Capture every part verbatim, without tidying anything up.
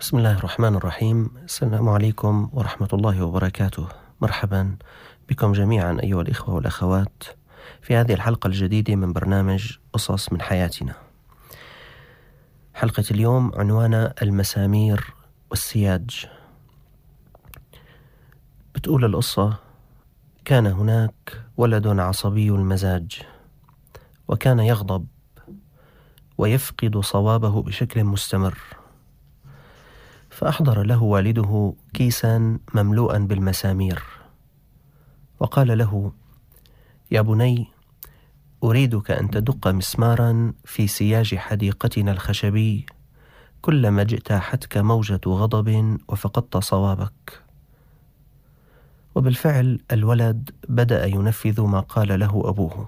بسم الله الرحمن الرحيم. السلام عليكم ورحمة الله وبركاته. مرحبا بكم جميعا أيها الإخوة والأخوات في هذه الحلقة الجديدة من برنامج قصص من حياتنا. حلقة اليوم عنوانها المسامير والسياج. بتقول القصة: كان هناك ولد عصبي المزاج، وكان يغضب ويفقد صوابه بشكل مستمر، فأحضر له والده كيسا مملوءا بالمسامير، وقال له: يا بني، أريدك أن تدق مسمارا في سياج حديقتنا الخشبي كلما اجتاحتك موجة غضب وفقدت صوابك. وبالفعل الولد بدأ ينفذ ما قال له أبوه.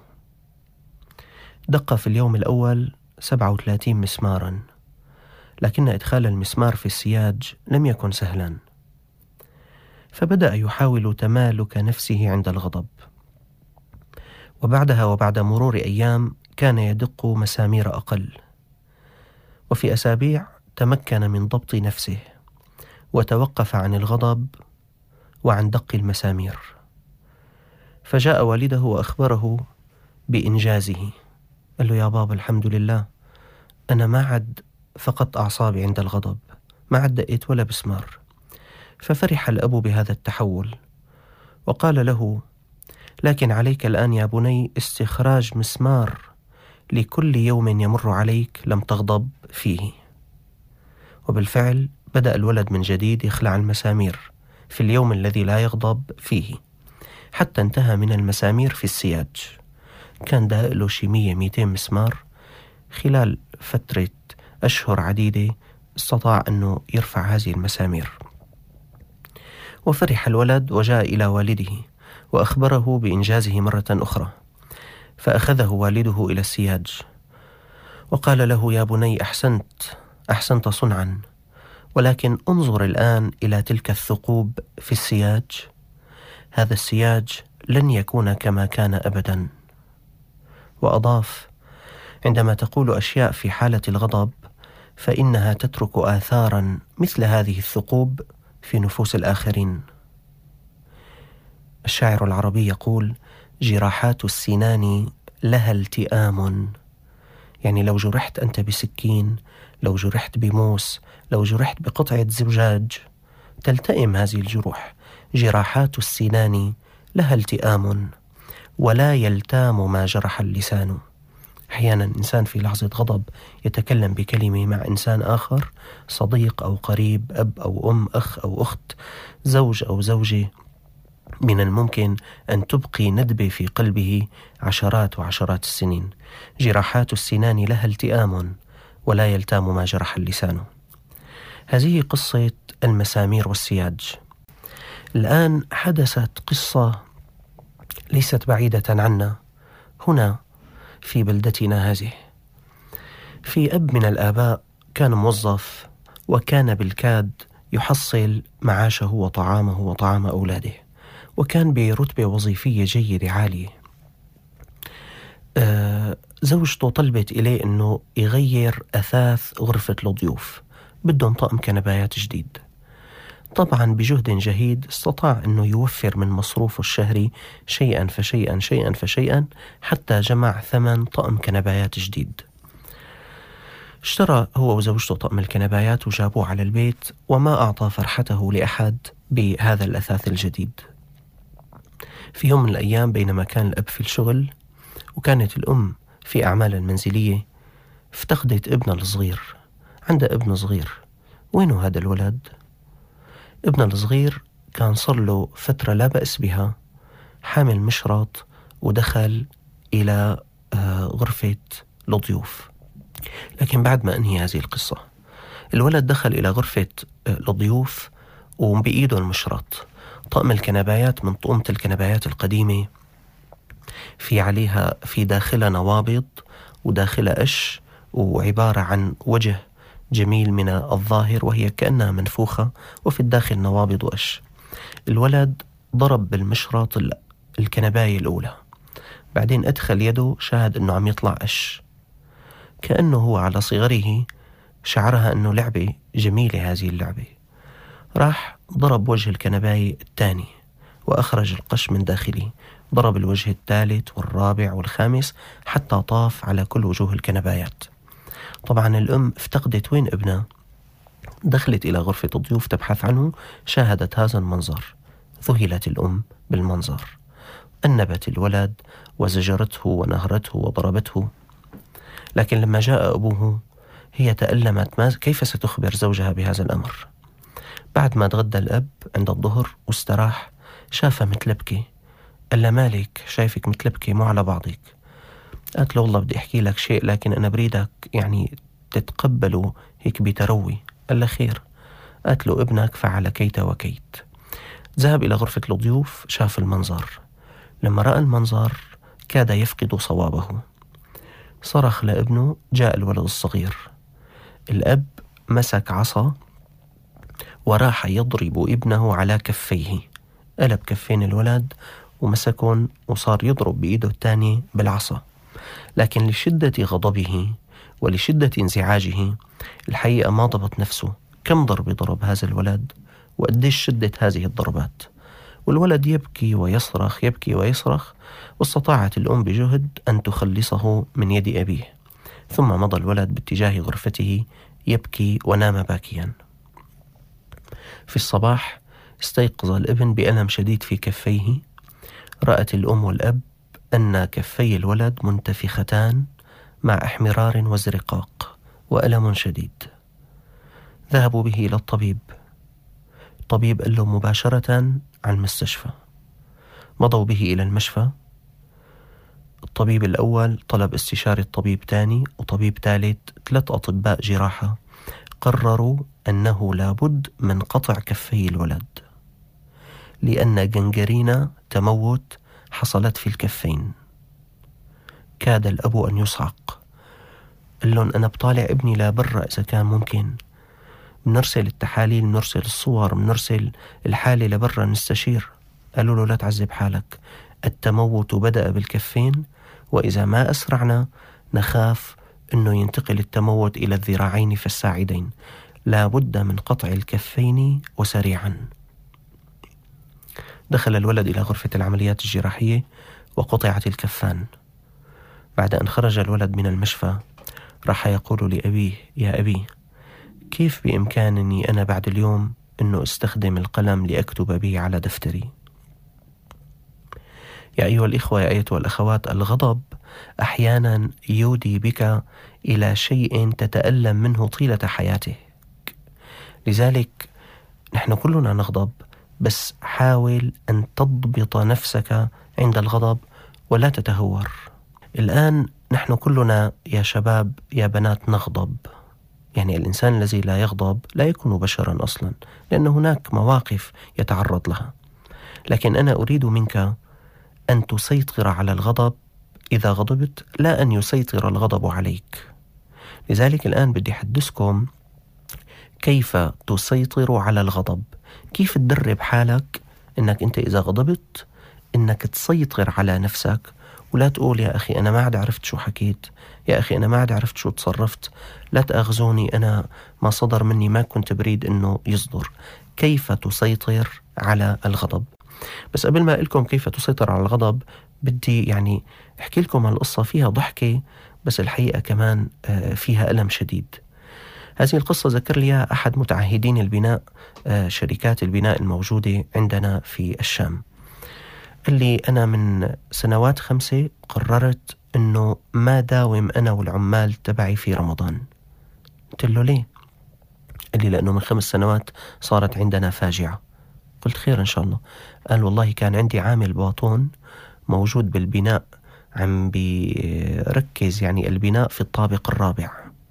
دق في اليوم الأول سبعة وثلاثين مسمارا، لكن إدخال المسمار في السياج لم يكن سهلا، فبدأ يحاول تمالك نفسه عند الغضب. وبعدها وبعد مرور أيام كان يدق مسامير أقل، وفي أسابيع تمكن من ضبط نفسه وتوقف عن الغضب وعن دق المسامير. فجاء والده وأخبره بإنجازه. قال له: يا بابا، الحمد لله، أنا ما عد فقدت أعصابي عند الغضب، ما عد دقيت ولا مسمار. ففرح الأب بهذا التحول وقال له: لكن عليك الآن يا بني استخراج مسمار لكل يوم يمر عليك لم تغضب فيه. وبالفعل بدأ الولد من جديد يخلع المسامير في اليوم الذي لا يغضب فيه، حتى انتهى من المسامير في السياج. كان داق له شي مية ميتين مسمار. خلال فترة أشهر عديدة استطاع أنه يرفع هذه المسامير. وفرح الولد وجاء إلى والده وأخبره بإنجازه مرة أخرى، فأخذه والده إلى السياج وقال له: يا بني، أحسنت أحسنت صنعا، ولكن انظر الآن إلى تلك الثقوب في السياج. هذا السياج لن يكون كما كان أبدا. وأضاف: عندما تقول أشياء في حالة الغضب فإنها تترك آثارا مثل هذه الثقوب في نفوس الآخرين. الشاعر العربي يقول: جراحات السنان لها التئام. يعني لو جرحت أنت بسكين، لو جرحت بموس، لو جرحت بقطعة زجاج، تلتئم هذه الجروح. جراحات السنان لها التئام ولا يلتام ما جرح اللسان. أحيانا إنسان في لحظة غضب يتكلم بكلمة مع إنسان آخر، صديق أو قريب، أب أو أم، أخ أو أخت، زوج أو زوجة، من الممكن أن تبقي ندبة في قلبه عشرات وعشرات السنين. جراحات السنان لها التئام ولا يلتام ما جرح اللسان. هذه قصة المسامير والسياج. الآن حدثت قصة ليست بعيدة عنا هنا في بلدتنا هذه. في أب من الآباء كان موظف، وكان بالكاد يحصل معاشه وطعامه وطعام أولاده، وكان برتبة وظيفية جيدة عالية. آه زوجته طلبت إليه أنه يغير أثاث غرفة الضيوف، بدهم طقم كنبايات جديد. طبعا بجهد جهيد استطاع أنه يوفر من مصروفه الشهري شيئا فشيئا شيئا فشيئا حتى جمع ثمن طقم كنبايات جديد. اشترى هو وزوجته طقم الكنبايات وجابوه على البيت، وما أعطى فرحته لأحد بهذا الأثاث الجديد. في يوم من الأيام بينما كان الأب في الشغل وكانت الأم في أعمال المنزلية، افتقدت ابنها الصغير. عندها ابن صغير. وينه هذا الولد؟ ابن الصغير كان صار له فترة لا بأس بها حامل مشرط ودخل إلى غرفة الضيوف. لكن بعد ما أنهي هذه القصة، الولد دخل إلى غرفة الضيوف وبإيده المشرط. طقم الكنبايات من طقمة الكنبايات القديمة، في عليها في داخلها نوابض وداخلها قش، وعبارة عن وجه جميل من الظاهر وهي كأنها منفوخة، وفي الداخل نوابض وقش. الولد ضرب بالمشرط الكنباية الأولى، بعدين أدخل يده شاهد أنه عم يطلع قش. كأنه هو على صغره شعرها أنه لعبة جميلة هذه اللعبة. راح ضرب وجه الكنباية الثاني وأخرج القش من داخله، ضرب الوجه الثالث والرابع والخامس حتى طاف على كل وجوه الكنبايات. طبعا الأم افتقدت وين ابنها، دخلت إلى غرفة الضيوف تبحث عنه، شاهدت هذا المنظر، ذهلت الأم بالمنظر، أنبت الولد وزجرته ونهرته وضربته. لكن لما جاء أبوه هي تألمت، ما كيف ستخبر زوجها بهذا الأمر. بعد ما تغدى الأب عند الظهر واستراح شافها متلبكة، قال لها مالك شايفك متلبكة مو على بعضك. قالت له والله بدي أحكي لك شيء لكن أنا بريدك يعني تتقبله هيك بتروي. قال لها خير. قالت له ابنك فعل كيت وكيت. ذهب إلى غرفة الضيوف، شاف المنظر، لما رأى المنظر كاد يفقد صوابه، صرخ لابنه. جاء الولد الصغير، الأب مسك عصا وراح يضرب ابنه على كفيه، قلب كفين الولد ومسكون وصار يضرب بإيده الثانية بالعصا. لكن لشدة غضبه ولشدة انزعاجه الحقيقة ما ضبط نفسه، كم ضرب ضرب هذا الولد وقديش شدة هذه الضربات، والولد يبكي ويصرخ يبكي ويصرخ، واستطاعت الأم بجهد أن تخلصه من يد أبيه. ثم مضى الولد باتجاه غرفته يبكي ونام باكيا. في الصباح استيقظ الابن بألم شديد في كفيه. رأت الأم والأب أن كفي الولد منتفختان مع احمرار وازرقاق وألم شديد. ذهبوا به إلى الطبيب. الطبيب قال له مباشرة على المستشفى. مضوا به إلى المشفى. الطبيب الأول طلب استشارة طبيب ثاني وطبيب ثالث، ثلاث أطباء جراحة قرروا أنه لابد من قطع كفي الولد، لأن جنجرينا تموت حصلت في الكفين. كاد الأب أن يصعق. قال لهم أنا بطالع ابني لبرا إذا كان ممكن، بنرسل التحاليل، بنرسل الصور، بنرسل الحالة لبرا نستشير. قالوا له لا تعذب حالك، التموت بدأ بالكفين، وإذا ما أسرعنا نخاف أنه ينتقل التموت إلى الذراعين فالساعدين، لا بد من قطع الكفين وسريعا. دخل الولد إلى غرفة العمليات الجراحية وقطعت الكفان. بعد أن خرج الولد من المشفى راح يقول لأبيه يا أبي، كيف بإمكانني أنا بعد اليوم أنه استخدم القلم لأكتب به على دفتري؟ يا أيها الإخوة يا أيتها الأخوات، الغضب أحيانا يودي بك إلى شيء تتألم منه طيلة حياتك. لذلك نحن كلنا نغضب، بس حاول أن تضبط نفسك عند الغضب ولا تتهور. الآن نحن كلنا يا شباب يا بنات نغضب، يعني الإنسان الذي لا يغضب لا يكون بشرا أصلا، لأن هناك مواقف يتعرض لها. لكن أنا أريد منك أن تسيطر على الغضب إذا غضبت، لا أن يسيطر الغضب عليك. لذلك الآن بدي أحدثكم كيف تسيطر على الغضب، كيف تدرب حالك إنك أنت إذا غضبت إنك تسيطر على نفسك، ولا تقول يا أخي أنا ما عاد عرفت شو حكيت، يا أخي أنا ما عاد عرفت شو تصرفت، لا تأخذوني أنا ما صدر مني ما كنت بريد إنه يصدر. كيف تسيطر على الغضب؟ بس قبل ما أقولكم كيف تسيطر على الغضب بدي يعني أحكي لكم القصة فيها ضحكة بس الحقيقة كمان فيها ألم شديد. هذه القصة ذكر لي أحد متعهدين البناء، شركات البناء الموجودة عندنا في الشام. قال لي أنا من سنوات خمسة قررت أنه ما داوم أنا والعمال تبعي في رمضان. قلت له ليه؟ قال لي لأنه من خمس سنوات صارت عندنا فاجعة. قلت خير إن شاء الله. قال والله كان عندي عامل باطون موجود بالبناء عم بيركز يعني البناء في الطابق الرابع،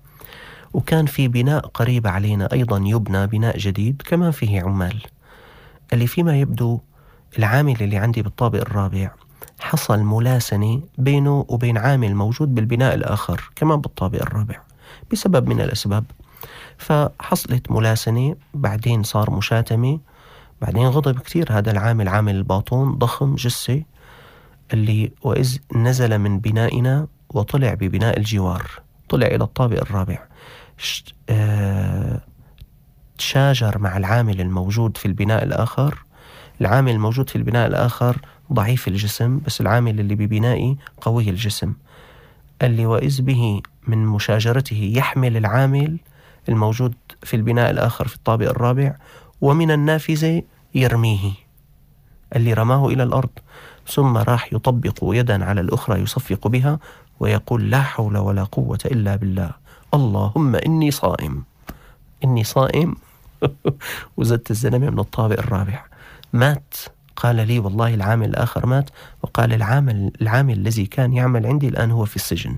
وكان في بناء قريب علينا أيضا يبنى بناء جديد كمان فيه عمال. اللي فيما يبدو العامل اللي عندي بالطابق الرابع حصل ملاسنة بينه وبين عامل موجود بالبناء الآخر كمان بالطابق الرابع بسبب من الأسباب. فحصلت ملاسنة، بعدين صار مشاتمة، بعدين غضب كتير هذا العامل، عامل الباطون ضخم جثة، اللي وإذ نزل من بنائنا وطلع ببناء الجوار، طلع إلى الطابق الرابع. اه تشاجر مع العامل الموجود في البناء الآخر. العامل الموجود في البناء الآخر ضعيف الجسم، بس العامل اللي ببنائي قوي الجسم. اللي وإذ به من مشاجرته يحمل العامل الموجود في البناء الآخر في الطابق الرابع، ومن النافذة يرميه، اللي رماه إلى الأرض، ثم راح يطبق يدا على الأخرى يصفق بها ويقول لا حول ولا قوة إلا بالله، اللهم إني صائم إني صائم. وزدت الزلمة من الطابق الرابع مات. قال لي والله العامل الآخر مات، وقال العامل, العامل الذي كان يعمل عندي الآن هو في السجن.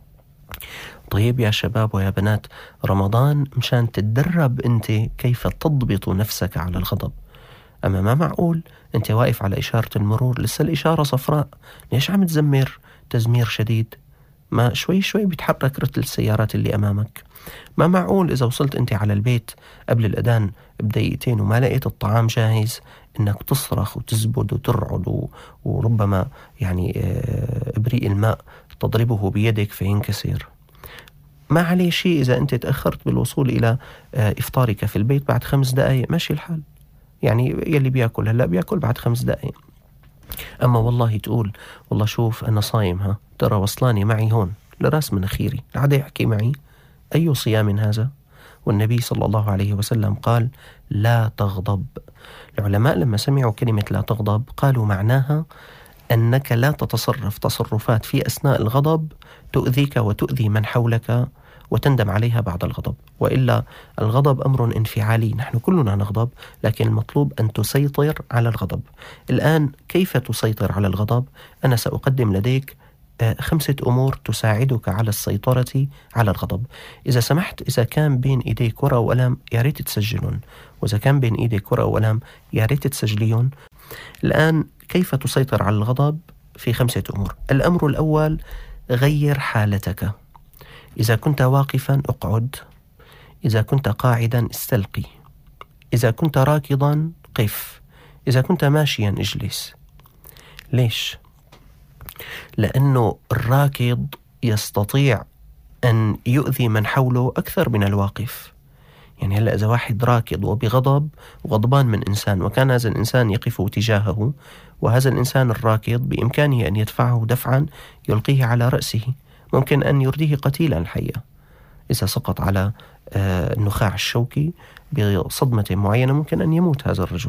طيب يا شباب ويا بنات، رمضان مشان تتدرب أنت كيف تضبط نفسك على الغضب. أما ما معقول أنت واقف على إشارة المرور لسه الإشارة صفراء، ليش عم تزمر تزمير شديد؟ ما شوي شوي بيتحرك رتل السيارات اللي أمامك. ما معقول إذا وصلت أنت على البيت قبل الأذان بدقيقتين وما لقيت الطعام جاهز إنك تصرخ وتزبد وترعد، وربما يعني إبريق الماء تضربه بيدك فينكسر. ما عليه شيء إذا أنت تأخرت بالوصول إلى إفطارك في البيت بعد خمس دقائق، ماشي الحال. يعني يلي بيأكل هلأ بيأكل بعد خمس دقائق. أما والله تقول والله شوف أنا صايم، ها ترى وصلاني معي هون لراس مناخيري، عاد يحكي معي، أي صيام هذا؟ والنبي صلى الله عليه وسلم قال لا تغضب. العلماء لما سمعوا كلمة لا تغضب قالوا معناها أنك لا تتصرف تصرفات في أثناء الغضب تؤذيك وتؤذي من حولك وتندم عليها بعد الغضب. وإلا الغضب أمر انفعالي، نحن كلنا نغضب، لكن المطلوب أن تسيطر على الغضب. الآن كيف تسيطر على الغضب؟ أنا سأقدم لديك خمسة أمور تساعدك على السيطرة على الغضب. إذا سمحت، إذا كان بين إيديك ورقة وقلم يا ريت تسجلون، وإذا كان بين إيديك ورقة وقلم يا ريت تسجليون. الآن كيف تسيطر على الغضب؟ في خمسة أمور. الأمر الأول، غير حالتك. إذا كنت واقفا اقعد، إذا كنت قاعدا استلقي، إذا كنت راكضا قف، إذا كنت ماشيا اجلس. ليش؟ لأنه الراكض يستطيع أن يؤذي من حوله أكثر من الواقف. يعني هلأ إذا واحد راكض وبغضب وغضبان من إنسان، وكان هذا الإنسان يقف تجاهه، وهذا الإنسان الراكض بإمكانه أن يدفعه دفعا يلقيه على رأسه، ممكن أن يرديه قتيلا الحقيقة إذا سقط على النخاع الشوكي بصدمة معينة، ممكن أن يموت هذا الرجل.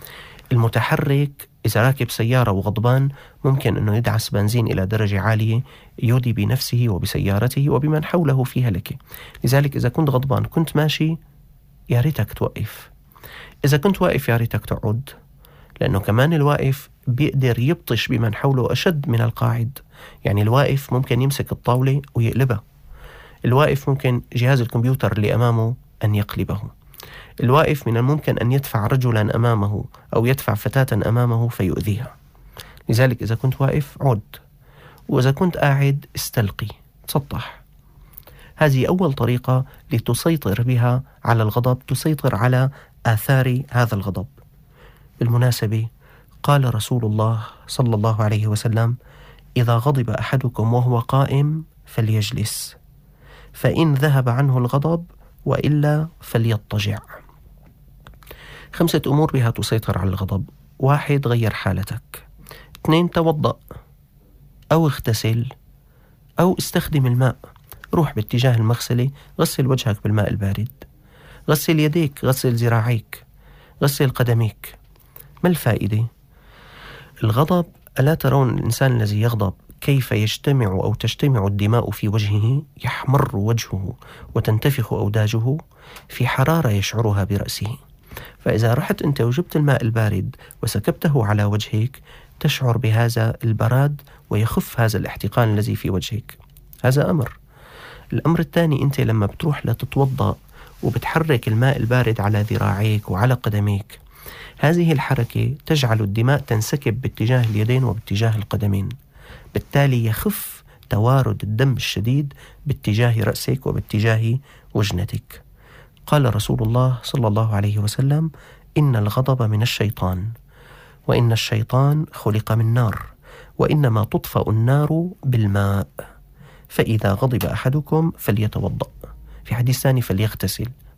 المتحرك إذا راكب سيارة وغضبان ممكن أنه يدعس بنزين إلى درجة عالية يودي بنفسه وبسيارته وبمن حوله في هلكة. لذلك إذا كنت غضبان كنت ماشي يا ريتك توقف، إذا كنت واقف يا ريتك تقعد، لأنه كمان الواقف بيقدر يبطش بمن حوله أشد من القاعد. يعني الواقف ممكن يمسك الطاولة ويقلبها، الواقف ممكن جهاز الكمبيوتر اللي أمامه أن يقلبه، الواقف من الممكن أن يدفع رجلا أمامه أو يدفع فتاة أمامه فيؤذيها. لذلك إذا كنت واقف عد، وإذا كنت قاعد استلقي تسطح. هذه أول طريقة لتسيطر بها على الغضب، تسيطر على آثار هذا الغضب. بالمناسبة قال رسول الله صلى الله عليه وسلم إذا غضب أحدكم وهو قائم فليجلس، فإن ذهب عنه الغضب وإلا فليضطجع. خمسة أمور بها تسيطر على الغضب. واحد، غير حالتك. اثنين، توضأ أو اغتسل أو استخدم الماء، روح باتجاه المغسلة، غسل وجهك بالماء البارد، غسل يديك، غسل ذراعيك، غسل قدميك. ما الفائدة؟ الغضب، ألا ترون الإنسان الذي يغضب كيف يجتمع أو تجتمع الدماء في وجهه، يحمر وجهه وتنتفخ أوداجه في حرارة يشعرها برأسه. فإذا رحت أنت وجبت الماء البارد وسكبته على وجهك تشعر بهذا البراد ويخف هذا الاحتقان الذي في وجهك. هذا أمر. الأمر الثاني، أنت لما بتروح لتتوضأ وبتحرك الماء البارد على ذراعيك وعلى قدميك، هذه الحركة تجعل الدماء تنسكب باتجاه اليدين وباتجاه القدمين، بالتالي يخف توارد الدم الشديد باتجاه رأسك وباتجاه وجنتك. قال رسول الله صلى الله عليه وسلم إن الغضب من الشيطان، وإن الشيطان خلق من نار، وإنما تطفأ النار بالماء، فإذا غضب أحدكم فليتوضأ. في حديث ثاني فليغتسل،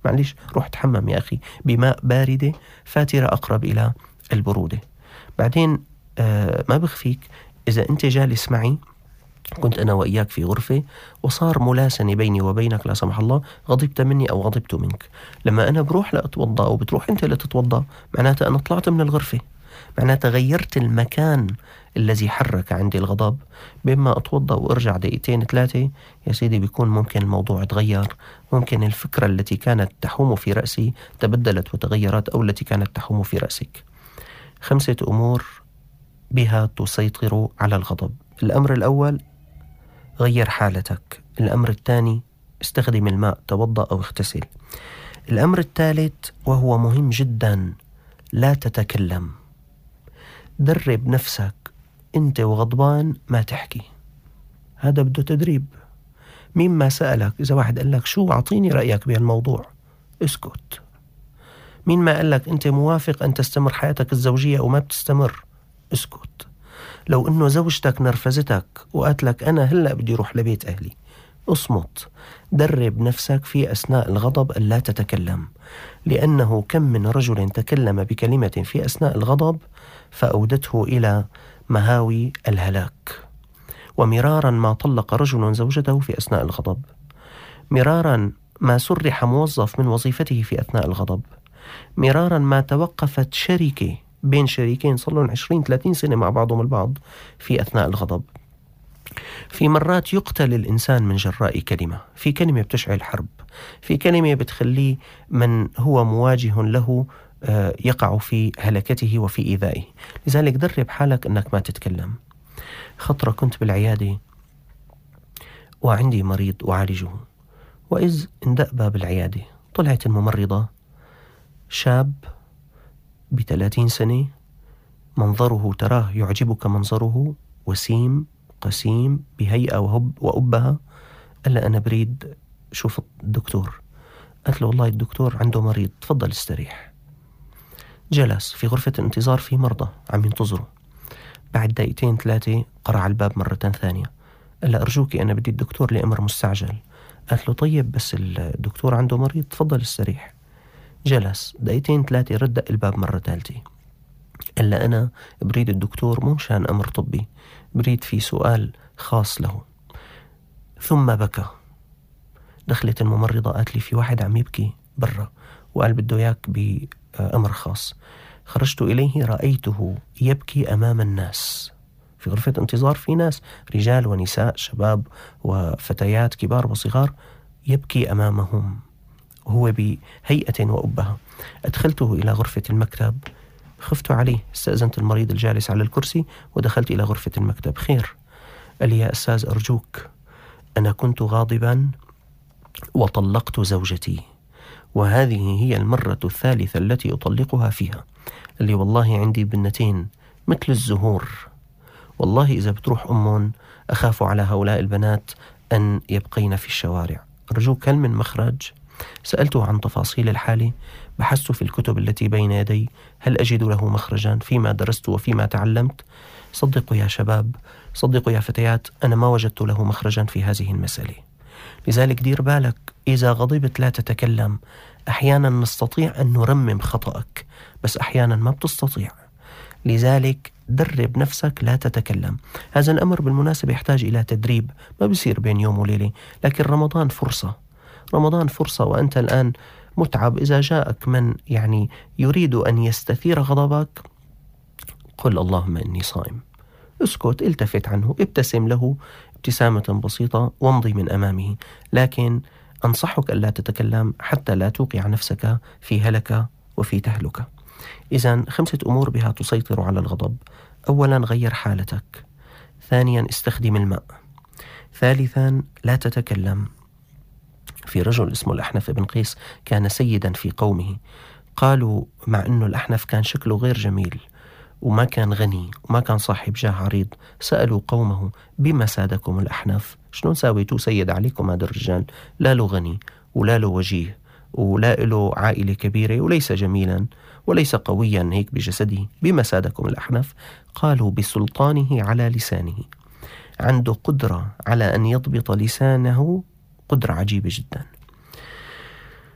معليش روح تحمم يا أخي بماء باردة فاترة أقرب إلى البرودة. بعدين آه ما بخفيك إذا أنت جالس معي، كنت أنا وإياك في غرفة وصار ملاسنة بيني وبينك لا سمح الله، غضبت مني أو غضبت منك، لما أنا بروح لأتوضأ أو بتروح أنت لتتوضأ، معناتها أنا طلعت من الغرفة، معناتها غيرت المكان الذي حرك عندي الغضب. بما أتوضأ وأرجع دقيقتين ثلاثة يا سيدي بيكون ممكن الموضوع تغير، ممكن الفكرة التي كانت تحوم في رأسي تبدلت وتغيرت، أو التي كانت تحوم في رأسك. خمسة أمور بها تسيطر على الغضب. الأمر الأول غير حالتك. الأمر الثاني استخدم الماء، توضأ أو اغتسل. الأمر الثالث وهو مهم جدا، لا تتكلم. درب نفسك أنت وغضبان ما تحكي، هذا بده تدريب. مين ما سألك، إذا واحد قال لك شو أعطيني رأيك بهالموضوع، اسكت. مين ما قال لك أنت موافق أن تستمر حياتك الزوجية وما بتستمر، اسكت. لو إنه زوجتك نرفزتك وقالت لك أنا هلأ بدي أروح لبيت أهلي، اصمت. درب نفسك في أثناء الغضب أن لا تتكلم، لأنه كم من رجل تكلم بكلمة في أثناء الغضب فأودته إلى مهاوي الهلاك. ومرارا ما طلق رجل زوجته في أثناء الغضب، مرارا ما سرح موظف من وظيفته في أثناء الغضب، مرارا ما توقفت شركة بين شريكين صلوا عشرين ثلاثين سنة مع بعضهم البعض في أثناء الغضب. في مرات يقتل الإنسان من جراء كلمة، في كلمة بتشعل حرب، في كلمة بتخليه من هو مواجه له يقع في هلكته وفي إيذائه. لذلك درب حالك أنك ما تتكلم. خطرة كنت بالعيادة وعندي مريض أعالجه، وإذ اندق باب العيادة، طلعت الممرضة شاب بثلاثين سنة، منظره تراه يعجبك منظره، وسيم قسيم بهيئة وهب وأبها. قال أنا بريد شوف الدكتور. قالت له والله الدكتور عنده مريض، تفضل استريح. جلس في غرفة الانتظار، في مرضى عم ينتظروا. بعد دقيقتين ثلاثة قرع الباب مرة ثانية، قال أرجوكي أنا بدي الدكتور لأمر مستعجل. قالت له طيب بس الدكتور عنده مريض، تفضل استريح. جلس دقيقتين ثلاثة، رد الباب مرة ثالثة، قال أنا بريد الدكتور مو مشان أمر طبي، بريد في سؤال خاص له. ثم بكى. دخلت الممرضة قالت لي في واحد عم يبكي برا وقال بده إياك بأمر خاص. خرجت إليه رأيته يبكي أمام الناس في غرفة انتظار، في ناس رجال ونساء، شباب وفتيات، كبار وصغار، يبكي أمامهم وهو بهيئة وأبها. أدخلته إلى غرفة المكتب، خفت عليه، استأذنت المريض الجالس على الكرسي ودخلت إلى غرفة المكتب. خير؟ قال لي يا أستاذ أرجوك، أنا كنت غاضبا وطلقت زوجتي، وهذه هي المرة الثالثة التي أطلقها فيها. قال لي والله عندي بنتين مثل الزهور، والله إذا بتروح أمهم أخاف على هؤلاء البنات أن يبقين في الشوارع، أرجوك هل من مخرج؟ سألته عن تفاصيل الحالة، بحثت في الكتب التي بين يدي هل أجد له مخرجا فيما درست وفيما تعلمت. صدقوا يا شباب، صدقوا يا فتيات، أنا ما وجدت له مخرجا في هذه المسألة. لذلك دير بالك، إذا غضبت لا تتكلم. أحيانا نستطيع أن نرمم خطأك، بس أحيانا ما بتستطيع. لذلك درب نفسك لا تتكلم. هذا الأمر بالمناسبة يحتاج إلى تدريب، ما بيصير بين يوم وليلة، لكن رمضان فرصة، رمضان فرصة. وأنت الآن متعب، إذا جاءك من يعني يريد أن يستثير غضبك، قل اللهم إني صائم، اسكت، التفت عنه، ابتسم له ابتسامة بسيطة وامضي من أمامه. لكن أنصحك ألا تتكلم حتى لا توقع نفسك في هلكة وفي تهلكة. إذن خمسة أمور بها تسيطر على الغضب. أولا غير حالتك. ثانيا استخدم الماء. ثالثا لا تتكلم. في رجل اسمه الأحنف بن قيس كان سيدا في قومه، قالوا مع أنه الأحنف كان شكله غير جميل وما كان غني وما كان صاحب جاه عريض، سألوا قومه بما سادكم الأحنف، شلون ساويتوا سيد عليكم هذا الرجال؟ لا له غني ولا له وجيه ولا له عائلة كبيرة وليس جميلا وليس قويا هيك بجسده، بما سادكم الأحنف؟ قالوا بسلطانه على لسانه، عنده قدرة على أن يضبط لسانه، قدرة عجيبة جدا.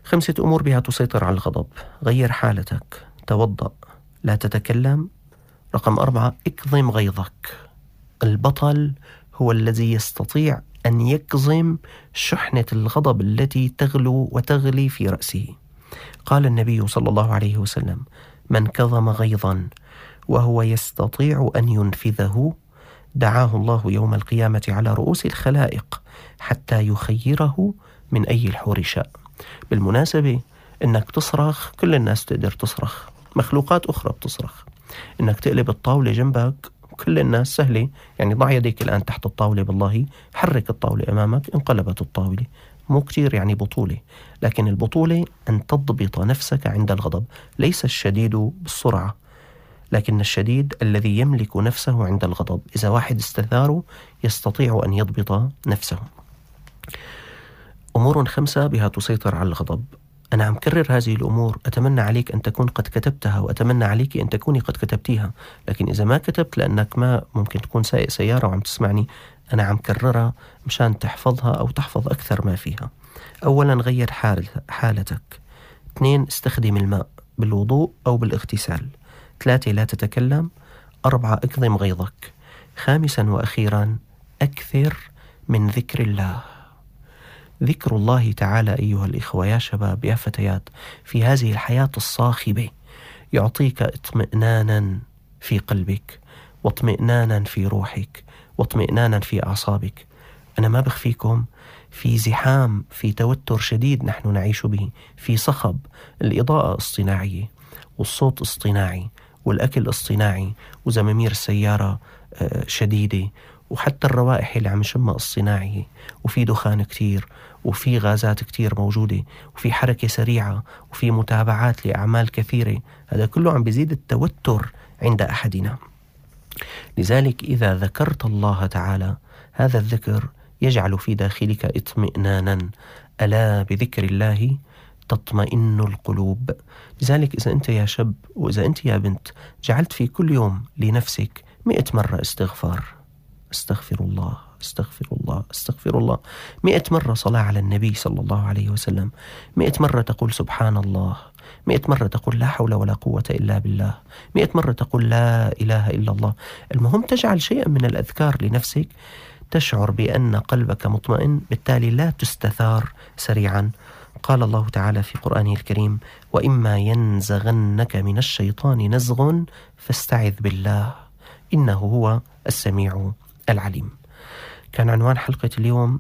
خمسة أمور بها تسيطر على الغضب. غير حالتك، توضأ، لا تتكلم. رقم أربعة، اكظم غيظك. البطل هو الذي يستطيع أن يكظم شحنة الغضب التي تغلو وتغلي في رأسه. قال النبي صلى الله عليه وسلم: من كظم غيظا وهو يستطيع أن ينفذه دعاه الله يوم القيامة على رؤوس الخلائق حتى يخيره من أي الحور شاء. بالمناسبة إنك تصرخ، كل الناس تقدر تصرخ، مخلوقات أخرى بتصرخ. إنك تقلب الطاولة جنبك، كل الناس سهلة. يعني ضع يديك الآن تحت الطاولة، بالله حرك الطاولة أمامك، انقلبت الطاولة. مو كتير يعني بطولة، لكن البطولة أن تضبط نفسك عند الغضب. ليس الشديد بالسرعة، لكن الشديد الذي يملك نفسه عند الغضب. إذا واحد استثاره يستطيع أن يضبط نفسه. أمور خمسة بها تسيطر على الغضب. أنا عم كرر هذه الأمور، أتمنى عليك أن تكون قد كتبتها، وأتمنى عليك أن تكوني قد كتبتيها. لكن إذا ما كتبت، لأنك ما ممكن تكون سائق سيارة وعم تسمعني، أنا عم كررها مشان تحفظها أو تحفظ أكثر ما فيها. أولا، غير حال حالتك. اثنين، استخدم الماء بالوضوء أو بالاغتسال. ثلاثة، لا تتكلم. أربعة، اكظم غيظك. خامسا وأخيرا، أكثر من ذكر الله. ذكر الله تعالى أيها الإخوة، يا شباب يا فتيات، في هذه الحياة الصاخبة يعطيك اطمئنانا في قلبك، واطمئنانا في روحك، واطمئنانا في أعصابك. أنا ما بخفيكم، في زحام، في توتر شديد نحن نعيش به، في صخب. الإضاءة اصطناعية، والصوت اصطناعي، والأكل اصطناعي، وزمامير السيارة شديدة، وحتى الروائح اللي عم نشمها اصطناعية، وفي دخان كتير، وفي غازات كتير موجودة، وفي حركة سريعة، وفي متابعات لأعمال كثيرة. هذا كله عم بيزيد التوتر عند أحدنا. لذلك إذا ذكرت الله تعالى، هذا الذكر يجعل في داخلك اطمئنانا. ألا بذكر الله تطمئن القلوب. لذلك إذا أنت يا شاب وإذا أنت يا بنت جعلت في كل يوم لنفسك مئة مرة استغفار، استغفر الله استغفر الله استغفر الله، مئة مرة صلاة على النبي صلى الله عليه وسلم، مئة مرة تقول سبحان الله، مئة مرة تقول لا حول ولا قوة إلا بالله، مئة مرة تقول لا إله إلا الله. المهم تجعل شيئا من الأذكار لنفسك، تشعر بأن قلبك مطمئن، بالتالي لا تستثار سريعا. قال الله تعالى في قرآنه الكريم: وإما ينزغنك من الشيطان نزغ فاستعذ بالله إنه هو السميع العليم. كان عنوان حلقة اليوم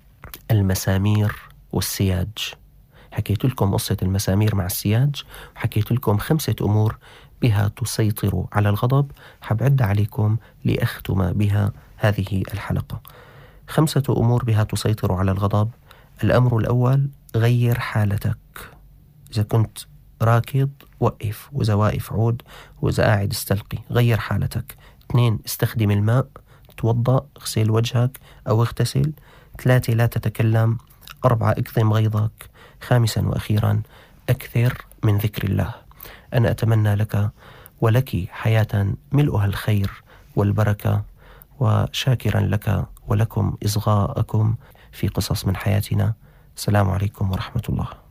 المسامير والسياج. حكيت لكم قصة المسامير مع السياج، وحكيت لكم خمسة أمور بها تسيطر على الغضب. حبعد عليكم لأختم بها هذه الحلقة. خمسة أمور بها تسيطر على الغضب. الأمر الأول: غير حالتك. إذا كنت راكض وقف، وإذا واقف عود، وإذا قاعد استلقي. غير حالتك. اثنين: استخدم الماء، توضأ، اغسل وجهك أو اغتسل. ثلاثة: لا تتكلم. أربعة: اكظم غيظك. خامسا وأخيرا: أكثر من ذكر الله. أنا أتمنى لك ولك حياة ملؤها الخير والبركة، وشاكرا لك ولكم إصغاءكم في قصص من حياتنا. السلام عليكم ورحمة الله.